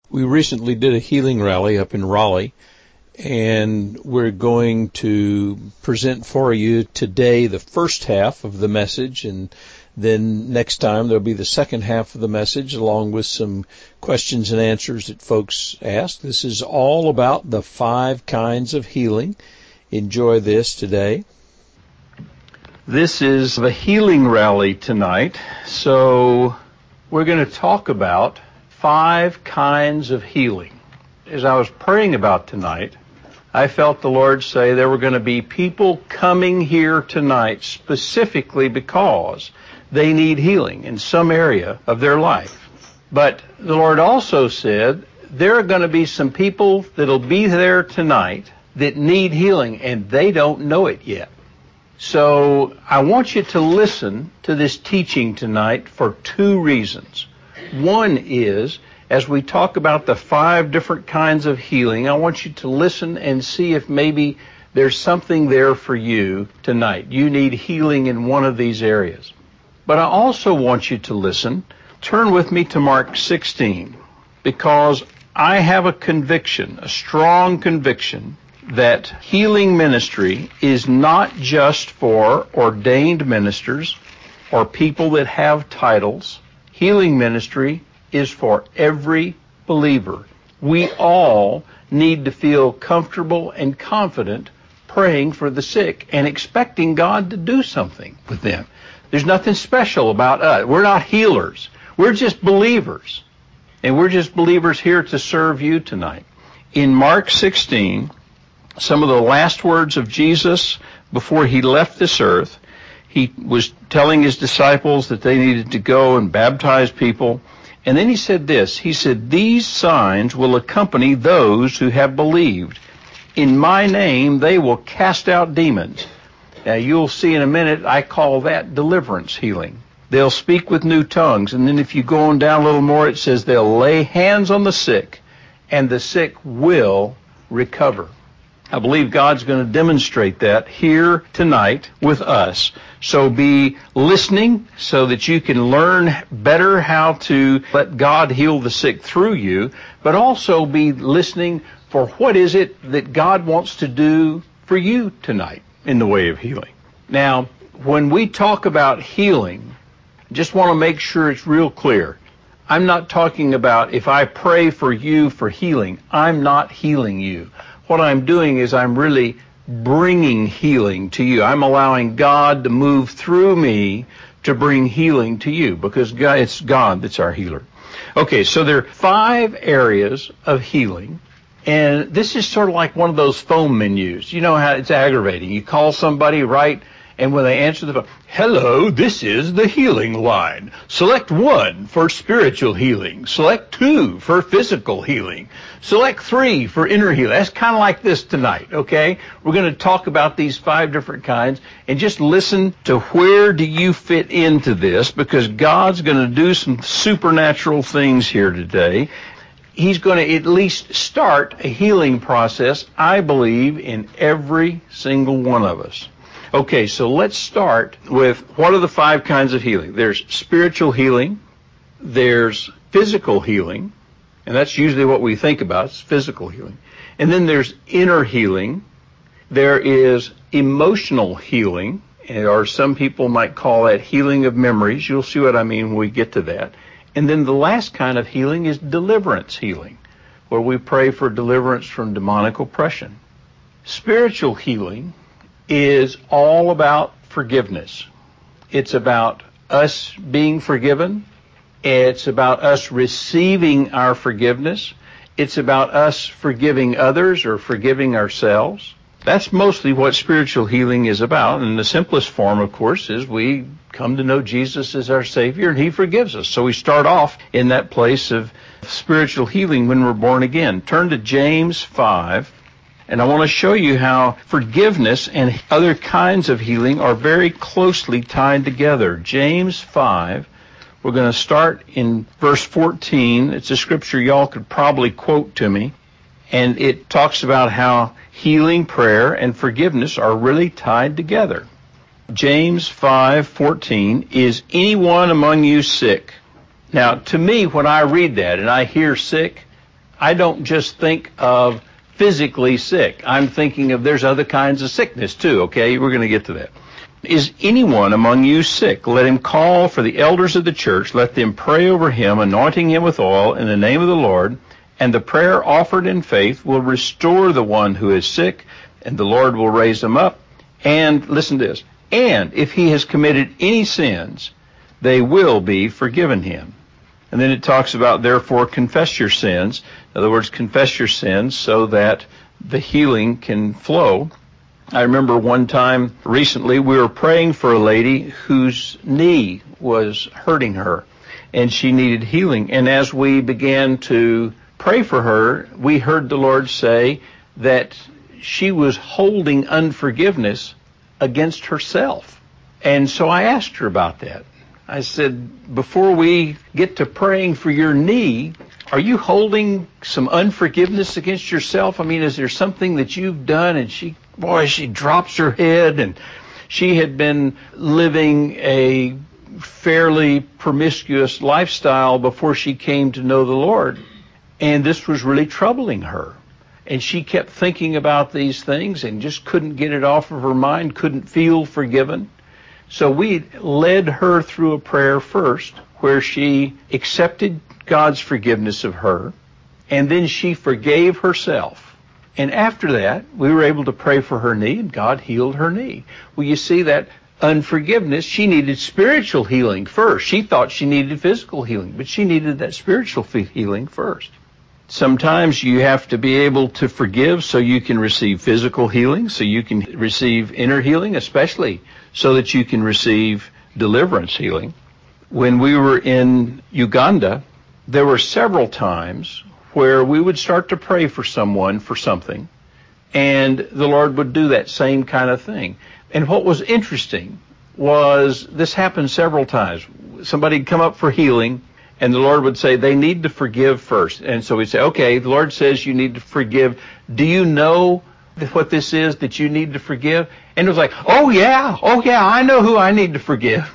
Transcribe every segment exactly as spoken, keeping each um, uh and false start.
We recently did a healing rally up in Raleigh, and we're going to present for you today the first half of the message, and then next time there'll be the second half of the message along with some questions and answers that folks ask. This is all about the five kinds of healing. Enjoy this today. This is a healing rally tonight, so we're going to talk about five kinds of healing. As I was praying about tonight, I felt the Lord say there were going to be people coming here tonight specifically because they need healing in some area of their life. But the Lord also said there are going to be some people that'll be there tonight that need healing and they don't know it yet. So I want you to listen to this teaching tonight for two reasons. One is, as we talk about the five different kinds of healing, I want you to listen and see if maybe there's something there for you tonight. You need healing in one of these areas. But I also want you to listen. Turn with me to Mark sixteen, because I have a conviction, a strong conviction, that healing ministry is not just for ordained ministers or people that have titles. Healing ministry is for every believer. We all need to feel comfortable and confident praying for the sick and expecting God to do something with them. There's nothing special about us. We're not healers. We're just believers. And we're just believers here to serve you tonight. In Mark sixteen, some of the last words of Jesus before he left this earth, he was telling his disciples that they needed to go and baptize people. And then he said this, he said, "These signs will accompany those who have believed. In my name they will cast out demons." Now you'll see in a minute, I call that deliverance healing. They'll speak with new tongues. And then if you go on down a little more, it says they'll lay hands on the sick and the sick will recover. I believe God's going to demonstrate that here tonight with us. So be listening so that you can learn better how to let God heal the sick through you, but also be listening for what is it that God wants to do for you tonight in the way of healing. Now, when we talk about healing, I just want to make sure it's real clear. I'm not talking about if I pray for you for healing, I'm not healing you. What I'm doing is I'm really bringing healing to you. I'm allowing God to move through me to bring healing to you because God, it's God that's our healer. Okay, so there are five areas of healing, and this is sort of like one of those phone menus. You know how it's aggravating. You call somebody, right, and when they answer the phone, "Hello, this is the healing line. Select one for spiritual healing. Select two for physical healing. Select three for inner healing." That's kind of like this tonight, okay? We're going to talk about these five different kinds and just listen to where do you fit into this, because God's going to do some supernatural things here today. He's going to at least start a healing process, I believe, in every single one of us. Okay, so let's start with what are the five kinds of healing. There's spiritual healing, there's physical healing, and that's usually what we think about, is physical healing. And then there's inner healing, there is emotional healing, or some people might call that healing of memories. You'll see what I mean when we get to that. And then the last kind of healing is deliverance healing, where we pray for deliverance from demonic oppression. Spiritual healing is all about forgiveness. It's about us being forgiven. It's about us receiving our forgiveness. It's about us forgiving others or forgiving ourselves. That's mostly what spiritual healing is about. And the simplest form, of course, is we come to know Jesus as our Savior and He forgives us. So we start off in that place of spiritual healing when we're born again. Turn to James five. And I want to show you how forgiveness and other kinds of healing are very closely tied together. James five, we're going to start in verse fourteen. It's a scripture y'all could probably quote to me. And it talks about how healing, prayer, and forgiveness are really tied together. James five fourteen, "Is anyone among you sick?" Now, to me, when I read that and I hear sick, I don't just think of physically sick. I'm thinking of there's other kinds of sickness too, okay? We're going to get to that. Is anyone among you sick? Let him call for the elders of the church. Let them pray over him, anointing him with oil in the name of the Lord. And the prayer offered in faith will restore the one who is sick, and the Lord will raise him up. And listen to this. And if he has committed any sins, they will be forgiven him. And then it talks about, therefore, confess your sins. In other words, confess your sins so that the healing can flow. I remember one time recently we were praying for a lady whose knee was hurting her, and she needed healing. And as we began to pray for her, we heard the Lord say that she was holding unforgiveness against herself. And so I asked her about that. I said, before we get to praying for your knee, are you holding some unforgiveness against yourself? I mean, is there something that you've done? And she, boy, she drops her head, and she had been living a fairly promiscuous lifestyle before she came to know the Lord. And this was really troubling her. And she kept thinking about these things and just couldn't get it off of her mind, couldn't feel forgiven. So we led her through a prayer first where she accepted God's forgiveness of her, and then she forgave herself. And after that, we were able to pray for her knee, and God healed her knee. Well, you see that unforgiveness, she needed spiritual healing first. She thought she needed physical healing, but she needed that spiritual healing first. Sometimes you have to be able to forgive so you can receive physical healing, so you can receive inner healing, especially so that you can receive deliverance healing. When we were in Uganda, there were several times where we would start to pray for someone for something, and the Lord would do that same kind of thing. And what was interesting was this happened several times. Somebody would come up for healing, and the Lord would say, they need to forgive first. And so we'd say, okay, the Lord says you need to forgive. Do you know what this is that you need to forgive? And it was like, oh yeah, oh yeah, I know who I need to forgive.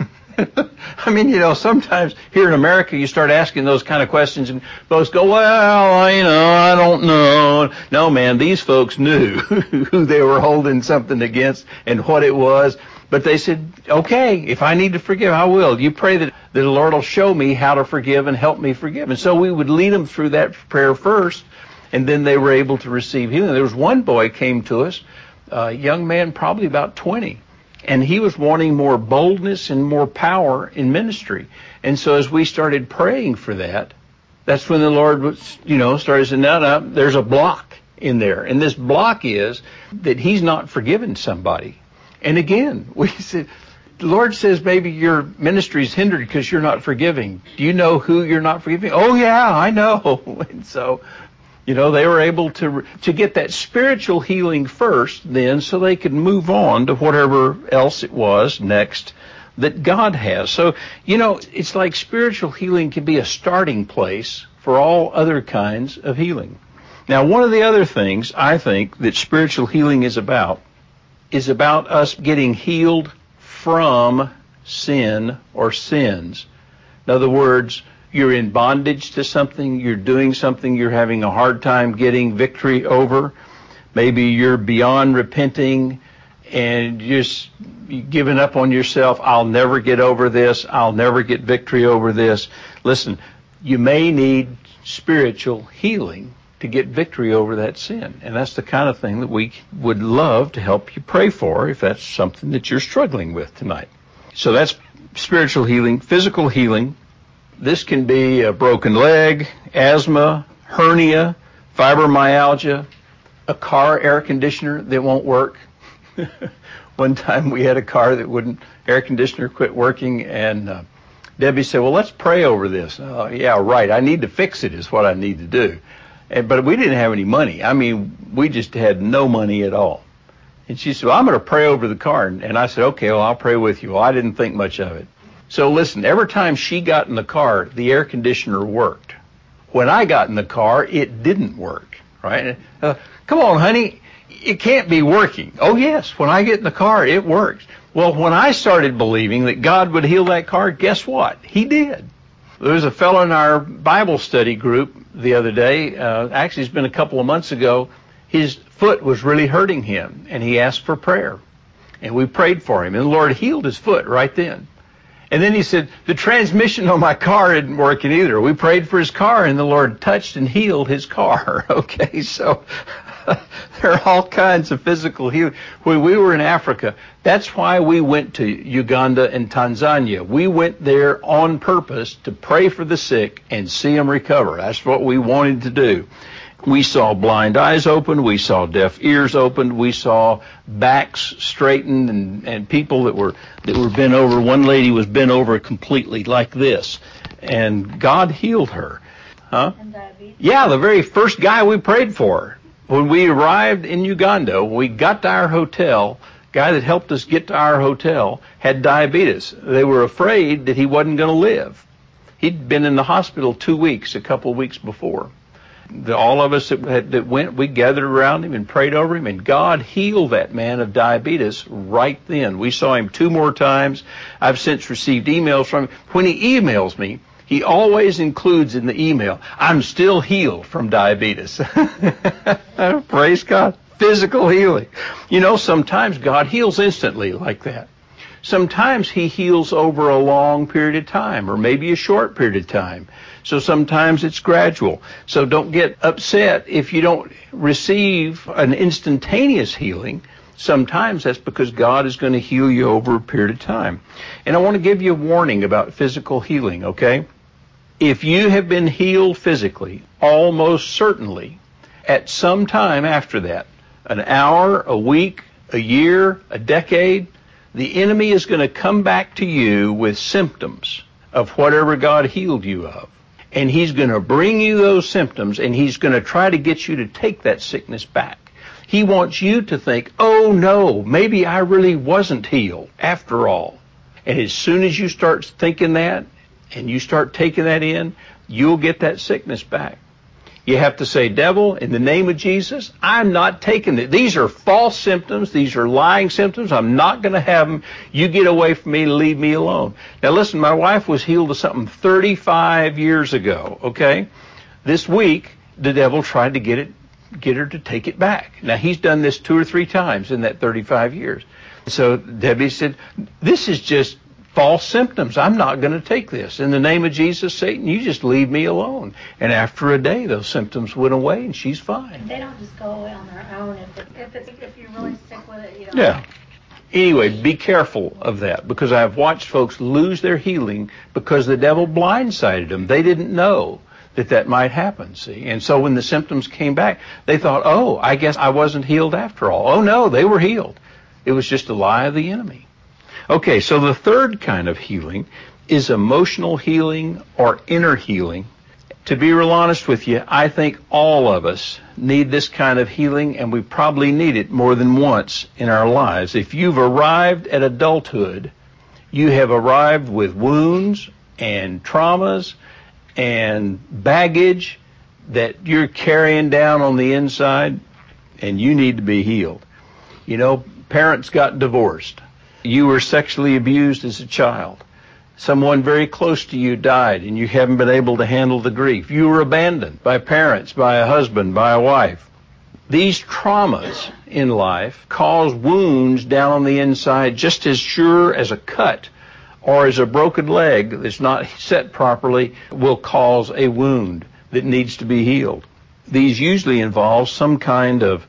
I mean, you know, sometimes here in America you start asking those kind of questions and folks go, well, you know, I don't know. No, man, these folks knew who they were holding something against and what it was. But they said, okay, if I need to forgive, I will. You pray that, that the Lord will show me how to forgive and help me forgive. And so we would lead them through that prayer first, and then they were able to receive healing. There was one boy came to us, a young man, probably about twenty, and he was wanting more boldness and more power in ministry. And so as we started praying for that, that's when the Lord was, you know, started saying, no, no, there's a block in there. And this block is that he's not forgiven somebody. And again, we said, the Lord says maybe your ministry is hindered because you're not forgiving. Do you know who you're not forgiving? Oh, yeah, I know. And so, you know, they were able to to get that spiritual healing first then so they could move on to whatever else it was next that God has. So, you know, it's like spiritual healing can be a starting place for all other kinds of healing. Now, one of the other things I think that spiritual healing is about is about us getting healed from sin or sins. In other words, you're in bondage to something, you're doing something you're having a hard time getting victory over. Maybe you're beyond repenting and just giving up on yourself. I'll never get over this. I'll never get victory over this. Listen, you may need spiritual healing to get victory over that sin. And that's the kind of thing that we would love to help you pray for if that's something that you're struggling with tonight. So that's spiritual healing. Physical healing. This can be a broken leg, asthma, hernia, fibromyalgia, a car air conditioner that won't work. One time we had a car that wouldn't, air conditioner quit working, and uh, Debbie said, well, let's pray over this. Uh, yeah, right. I need to fix it is what I need to do. And, but we didn't have any money. I mean, we just had no money at all. And she said, well, I'm going to pray over the car. And I said, okay, well, I'll pray with you. Well, I didn't think much of it. So listen, every time she got in the car, the air conditioner worked. When I got in the car, it didn't work, right? Uh, come on, honey, it can't be working. Oh, yes, when I get in the car, it works. Well, when I started believing that God would heal that car, guess what? He did. There was a fellow in our Bible study group the other day. Uh, actually, it's been a couple of months ago. His foot was really hurting him, and he asked for prayer. And we prayed for him, and the Lord healed his foot right then. And then he said, the transmission on my car isn't working either. We prayed for his car, and the Lord touched and healed his car. Okay, so there are all kinds of physical healing. When we were in Africa, that's why we went to Uganda and Tanzania. We went there on purpose to pray for the sick and see them recover. That's what we wanted to do. We saw blind eyes opened. We saw deaf ears opened. We saw backs straightened and, and people that were that were bent over. One lady was bent over completely like this, and God healed her. Huh? And diabetes. Yeah, the very first guy we prayed for. When we arrived in Uganda, we got to our hotel. Guy that helped us get to our hotel had diabetes. They were afraid that he wasn't going to live. He'd been in the hospital two weeks, a couple of weeks before. The, all of us that, had, that went, we gathered around him and prayed over him, and God healed that man of diabetes right then. We saw him two more times. I've since received emails from him. When he emails me, he always includes in the email, I'm still healed from diabetes. Praise God. Physical healing. You know, sometimes God heals instantly like that. Sometimes he heals over a long period of time, or maybe a short period of time. So sometimes it's gradual. So don't get upset if you don't receive an instantaneous healing. Sometimes that's because God is going to heal you over a period of time. And I want to give you a warning about physical healing, okay? If you have been healed physically, almost certainly, at some time after that, an hour, a week, a year, a decade, the enemy is going to come back to you with symptoms of whatever God healed you of. And he's going to bring you those symptoms, and he's going to try to get you to take that sickness back. He wants you to think, oh no, maybe I really wasn't healed after all. And as soon as you start thinking that, and you start taking that in, you'll get that sickness back. You have to say, devil, in the name of Jesus, I'm not taking it. These are false symptoms. These are lying symptoms. I'm not going to have them. You get away from me and leave me alone. Now listen, my wife was healed of something thirty-five years ago, okay? This week, the devil tried to get it, get her to take it back. Now he's done this two or three times in that thirty-five years. So Debbie said, this is just false symptoms. I'm not going to take this. In the name of Jesus, Satan, you just leave me alone. And after a day, those symptoms went away, and she's fine. They don't just go away on their own. If, it, if, it's, if you're really sick with it, you don't. Yeah. Anyway, be careful of that, because I've watched folks lose their healing because the devil blindsided them. They didn't know that that might happen, see? And so when the symptoms came back, they thought, oh, I guess I wasn't healed after all. Oh, no, they were healed. It was just a lie of the enemy. Okay, so the third kind of healing is emotional healing or inner healing. To be real honest with you, I think all of us need this kind of healing, and we probably need it more than once in our lives. If you've arrived at adulthood, you have arrived with wounds and traumas and baggage that you're carrying down on the inside, and you need to be healed. You know, parents got divorced. You were sexually abused as a child. Someone very close to you died, and you haven't been able to handle the grief. You were abandoned by parents, by a husband, by a wife. These traumas in life cause wounds down on the inside just as sure as a cut or as a broken leg that's not set properly will cause a wound that needs to be healed. These usually involve some kind of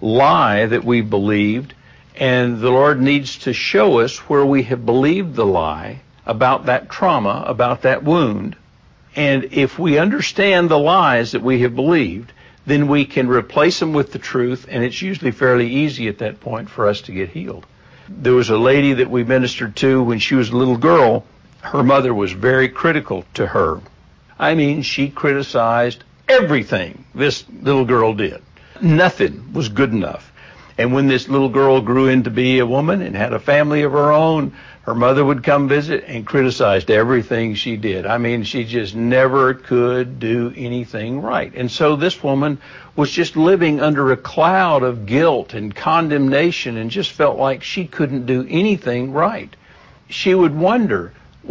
lie that we believed, and the Lord needs to show us where we have believed the lie about that trauma, about that wound. And if we understand the lies that we have believed, then we can replace them with the truth, and it's usually fairly easy at that point for us to get healed. There was a lady that we ministered to when she was a little girl. Her mother was very critical to her. I mean, she criticized everything this little girl did. Nothing was good enough. And when this little girl grew into be a woman and had a family of her own, her mother would come visit and criticized everything she did. I mean, she just never could do anything right. And so this woman was just living under a cloud of guilt and condemnation and just felt like she couldn't do anything right. She would wonder, well,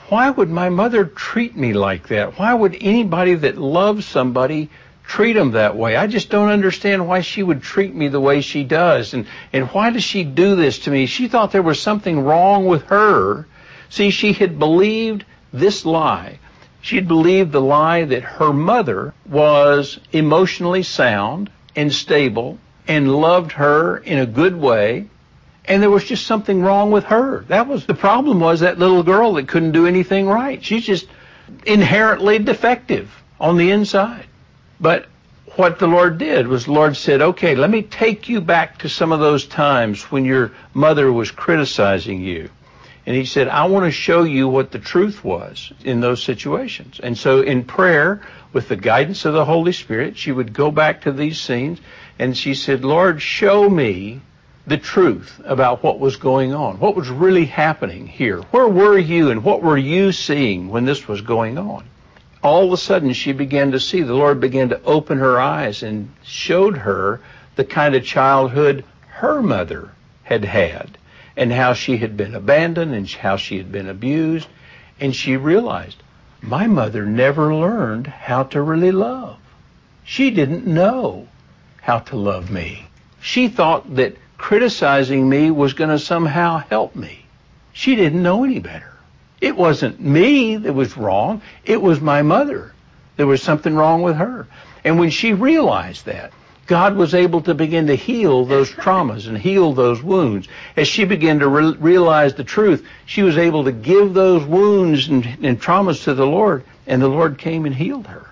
why would my mother treat me like that? Why would anybody that loves somebody treat them that way? I just don't understand why she would treat me the way she does. And, and why does she do this to me? She thought there was something wrong with her. See, she had believed this lie. She had believed the lie that her mother was emotionally sound and stable and loved her in a good way, and there was just something wrong with her. That was the problem, was that little girl that couldn't do anything right. She's just inherently defective on the inside. But what the Lord did was the Lord said, okay, let me take you back to some of those times when your mother was criticizing you. And he said, I want to show you what the truth was in those situations. And so in prayer, with the guidance of the Holy Spirit, she would go back to these scenes, and she said, Lord, show me the truth about what was going on, what was really happening here. Where were you and what were you seeing when this was going on? All of a sudden, she began to see, the Lord began to open her eyes and showed her the kind of childhood her mother had had, and how she had been abandoned and how she had been abused. And she realized, my mother never learned how to really love. She didn't know how to love me. She thought that criticizing me was going to somehow help me. She didn't know any better. It wasn't me that was wrong. It was my mother. There was something wrong with her. And when she realized that, God was able to begin to heal those traumas and heal those wounds. As she began to re- realize the truth, she was able to give those wounds and, and traumas to the Lord, and the Lord came and healed her.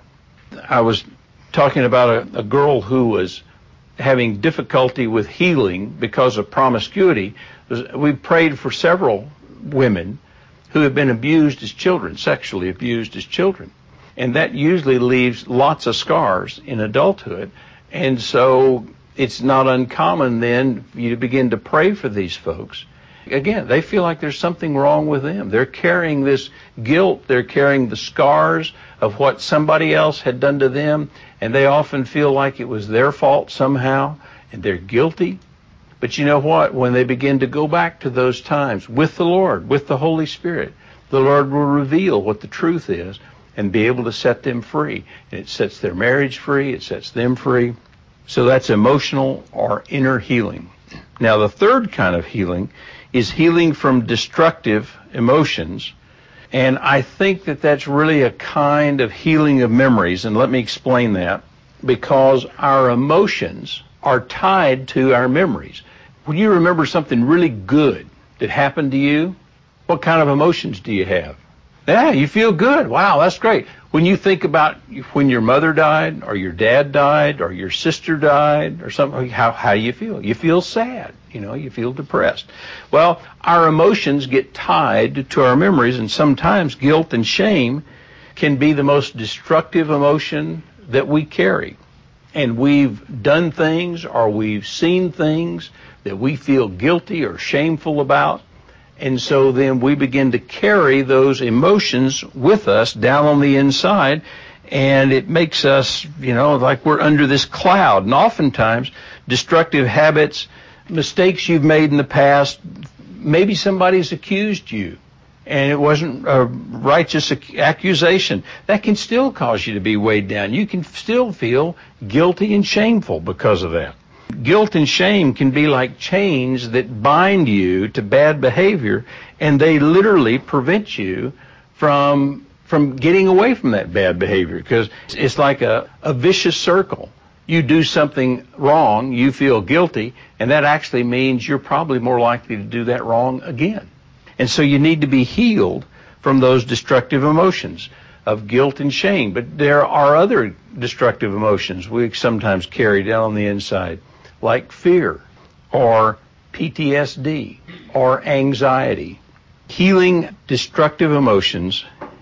I was talking about a, a girl who was having difficulty with healing because of promiscuity. We prayed for several women who have been abused as children, sexually abused as children. And that usually leaves lots of scars in adulthood. And so it's not uncommon then for you to begin to pray for these folks. Again, they feel like there's something wrong with them. They're carrying this guilt. They're carrying the scars of what somebody else had done to them. And they often feel like it was their fault somehow, and they're guilty. But you know what? When they begin to go back to those times with the Lord, with the Holy Spirit, the Lord will reveal what the truth is and be able to set them free. And it sets their marriage free. It sets them free. So that's emotional or inner healing. Now, the third kind of healing is healing from destructive emotions. And I think that that's really a kind of healing of memories. And let me explain that. Because our emotions are tied to our memories. When you remember something really good that happened to you, what kind of emotions do you have? Yeah, you feel good. Wow, that's great. When you think about when your mother died or your dad died or your sister died or something, how, how do you feel? You feel sad. You know, you feel depressed. Well, our emotions get tied to our memories, and sometimes guilt and shame can be the most destructive emotion that we carry. And we've done things or we've seen things that we feel guilty or shameful about. And so then we begin to carry those emotions with us down on the inside, and it makes us, you know, like we're under this cloud. And oftentimes, destructive habits, mistakes you've made in the past, maybe somebody's accused you, and it wasn't a righteous accusation. That can still cause you to be weighed down. You can still feel guilty and shameful because of that. Guilt and shame can be like chains that bind you to bad behavior, and they literally prevent you from from getting away from that bad behavior, because it's like a, a vicious circle. You do something wrong, you feel guilty, and that actually means you're probably more likely to do that wrong again. And so you need to be healed from those destructive emotions of guilt and shame. But there are other destructive emotions we sometimes carry down on the inside, like fear or P T S D or anxiety. Healing destructive emotions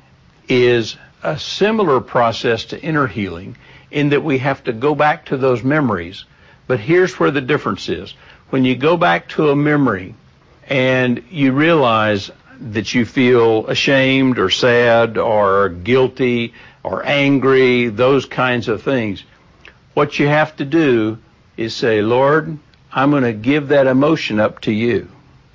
is a similar process to inner healing in that we have to go back to those memories. But here's where the difference is. When you go back to a memory and you realize that you feel ashamed or sad or guilty or angry, those kinds of things, what you have to do is say, Lord, I'm going to give that emotion up to you.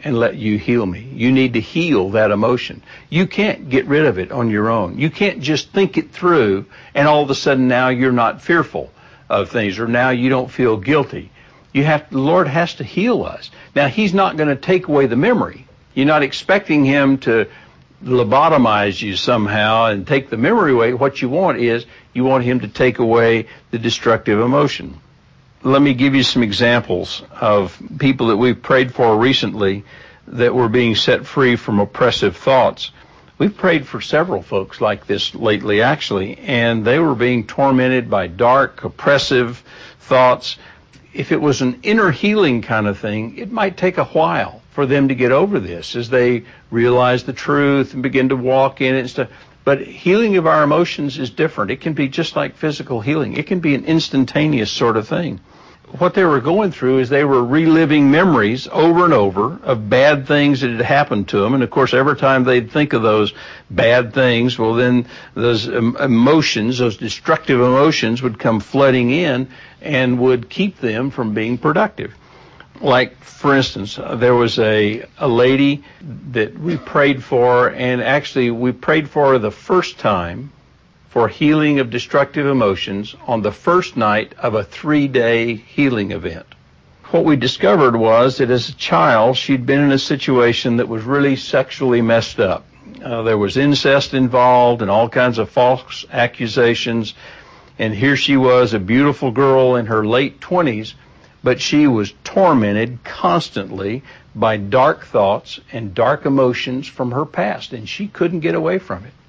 and let you heal me. You need to heal that emotion. You can't get rid of it on your own. You can't just think it through and all of a sudden now you're not fearful of things, or now you don't feel guilty. You have, the Lord has to heal us. Now, he's not going to take away the memory. You're not expecting him to lobotomize you somehow and take the memory away. What you want is, you want him to take away the destructive emotion. Let me give you some examples of people that we've prayed for recently that were being set free from oppressive thoughts. We've prayed for several folks like this lately, actually, and they were being tormented by dark, oppressive thoughts. If it was an inner healing kind of thing, it might take a while for them to get over this as they realize the truth and begin to walk in it and stuff. But healing of our emotions is different. It can be just like physical healing. It can be an instantaneous sort of thing. What they were going through is they were reliving memories over and over of bad things that had happened to them. And, of course, every time they'd think of those bad things, well, then those emotions, those destructive emotions would come flooding in and would keep them from being productive. Like, for instance, there was a, a lady that we prayed for, and actually we prayed for her the first time for healing of destructive emotions on the first night of a three-day healing event. What we discovered was that as a child, she'd been in a situation that was really sexually messed up. Uh, there was incest involved and all kinds of false accusations. And here she was, a beautiful girl in her late twenties, but she was tormented constantly by dark thoughts and dark emotions from her past, and she couldn't get away from it.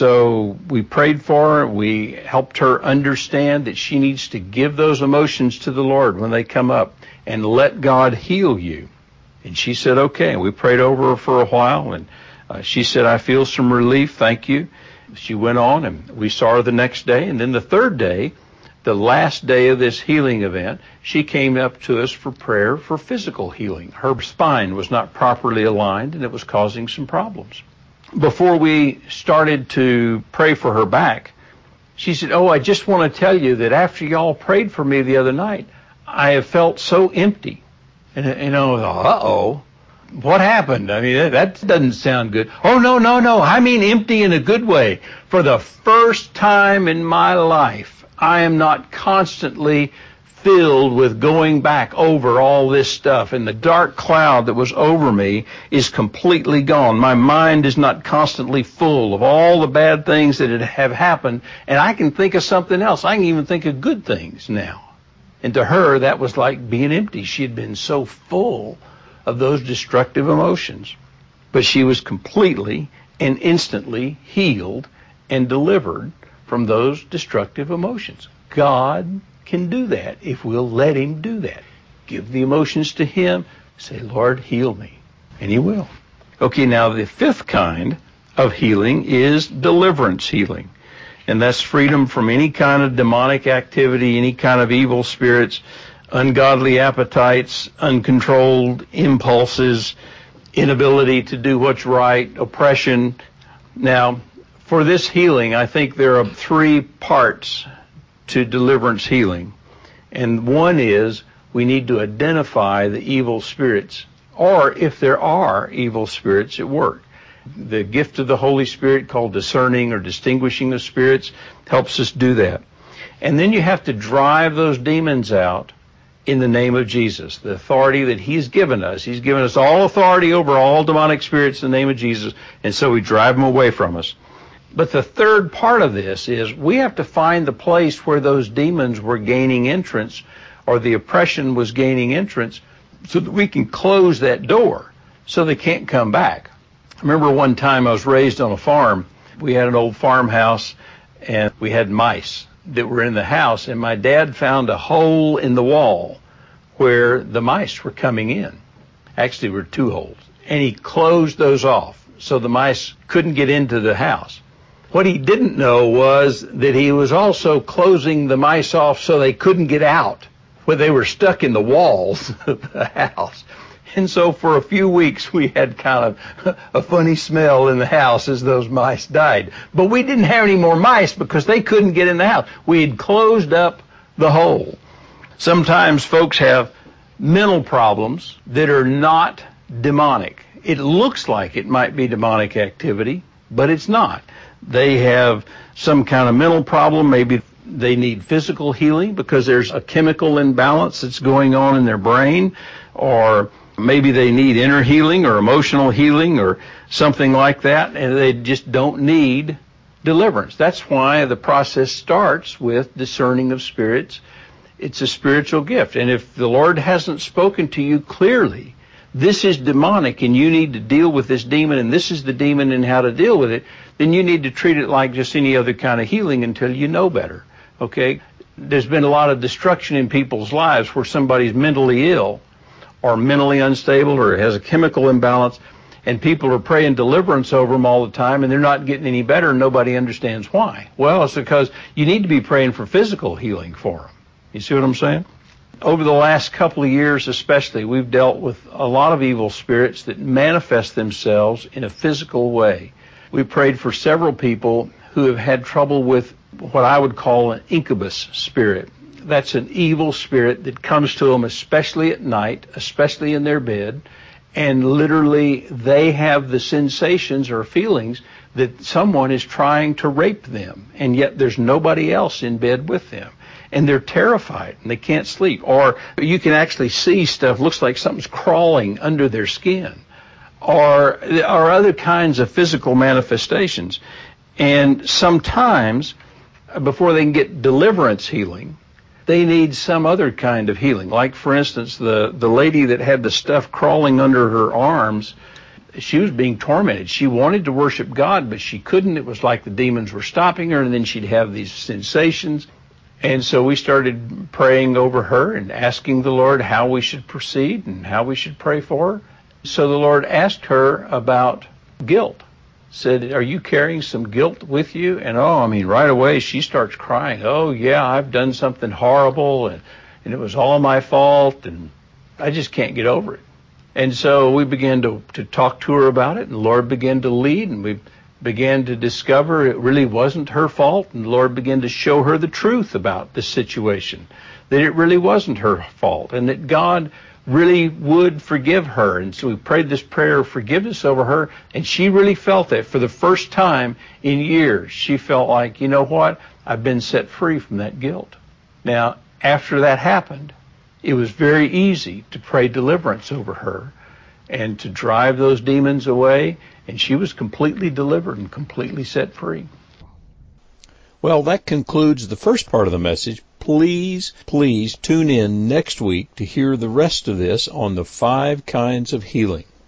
So we prayed for her. We helped her understand that she needs to give those emotions to the Lord when they come up and let God heal you. And she said, okay. We prayed over her for a while, and uh, she said, I feel some relief, thank you. She went on, and we saw her the next day. And then the third day, the last day of this healing event, she came up to us for prayer for physical healing. Her spine was not properly aligned, and it was causing some problems. Before we started to pray for her back, she said, oh, I just want to tell you that after y'all prayed for me the other night, I have felt so empty. And, you know, uh-oh, what happened? I mean, that, that doesn't sound good. Oh, no, no, no, I mean empty in a good way. For the first time in my life, I am not constantly filled with going back over all this stuff, and the dark cloud that was over me is completely gone. My mind is not constantly full of all the bad things that have happened, and I can think of something else. I can even think of good things now. And to her, that was like being empty. She had been so full of those destructive emotions. But she was completely and instantly healed and delivered from those destructive emotions. God can do that if we'll let him do that. Give the emotions to him. Say, Lord, heal me. And he will. Okay, now the fifth kind of healing is deliverance healing. And that's freedom from any kind of demonic activity, any kind of evil spirits, ungodly appetites, uncontrolled impulses, inability to do what's right, oppression. Now, for this healing, I think there are three parts to deliverance healing. And one is we need to identify the evil spirits, or if there are evil spirits at work. The gift of the Holy Spirit, called discerning or distinguishing of spirits, helps us do that. And then you have to drive those demons out in the name of Jesus, the authority that he's given us. He's given us all authority over all demonic spirits in the name of Jesus, and so we drive them away from us. But the third part of this is we have to find the place where those demons were gaining entrance, or the oppression was gaining entrance, so that we can close that door so they can't come back. I remember one time I was raised on a farm. We had an old farmhouse, and we had mice that were in the house, and my dad found a hole in the wall where the mice were coming in. Actually, there were two holes. And he closed those off so the mice couldn't get into the house. What he didn't know was that he was also closing the mice off so they couldn't get out, where they were stuck in the walls of the house. And so for a few weeks we had kind of a funny smell in the house as those mice died. But we didn't have any more mice because they couldn't get in the house. We had closed up the hole. Sometimes folks have mental problems that are not demonic. It looks like it might be demonic activity, but it's not. They have some kind of mental problem. Maybe they need physical healing because there's a chemical imbalance that's going on in their brain, or maybe they need inner healing or emotional healing or something like that, and they just don't need deliverance. That's why the process starts with discerning of spirits. It's a spiritual gift. And if the Lord hasn't spoken to you clearly, this is demonic and you need to deal with this demon and this is the demon and how to deal with it, then you need to treat it like just any other kind of healing until you know better. Okay? There's been a lot of destruction in people's lives where somebody's mentally ill or mentally unstable or has a chemical imbalance, and people are praying deliverance over them all the time, and they're not getting any better, and nobody understands why. Well, it's because you need to be praying for physical healing for them. You see what I'm saying? Over the last couple of years especially, we've dealt with a lot of evil spirits that manifest themselves in a physical way. We prayed for several people who have had trouble with what I would call an incubus spirit. That's an evil spirit that comes to them especially at night, especially in their bed, and literally they have the sensations or feelings that someone is trying to rape them, and yet there's nobody else in bed with them. And they're terrified, and they can't sleep. Or you can actually see stuff, looks like something's crawling under their skin. Or, or other kinds of physical manifestations. And sometimes, before they can get deliverance healing, they need some other kind of healing. Like, for instance, the, the lady that had the stuff crawling under her arms, she was being tormented. She wanted to worship God, but she couldn't. It was like the demons were stopping her, and then she'd have these sensations. And so we started praying over her and asking the Lord how we should proceed and how we should pray for her. So the Lord asked her about guilt. Said, are you carrying some guilt with you? And oh, I mean, right away she starts crying. Oh, yeah, I've done something horrible, and, and it was all my fault, and I just can't get over it. And so we began to, to talk to her about it, and the Lord began to lead, and we began to discover it really wasn't her fault, and the Lord began to show her the truth about the situation, that it really wasn't her fault, and that God really would forgive her. And so we prayed this prayer of forgiveness over her, and she really felt that for the first time in years. She felt like, you know what, I've been set free from that guilt. Now, after that happened, it was very easy to pray deliverance over her and to drive those demons away, and she was completely delivered and completely set free. Well, that concludes the first part of the message. Please, please tune in next week to hear the rest of this on the five kinds of healing.